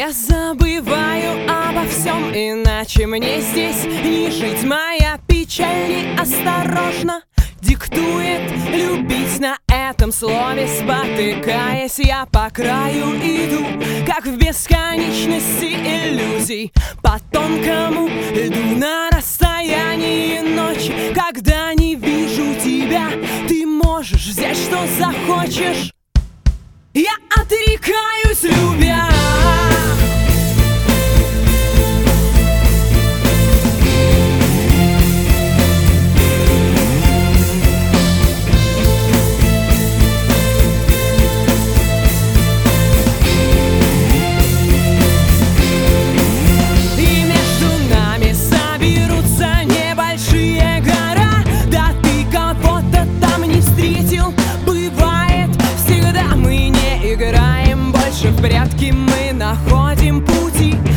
Я забываю обо всем, иначе мне здесь не жить. Моя печаль неосторожно диктует любить на этом слове. Спотыкаясь, я по краю иду, как в бесконечности иллюзий, по тонкому льду на расстоянии ночи. Когда не вижу тебя, ты можешь взять, что захочешь. Я отрекаюсь, любя. В прятки мы находим пути.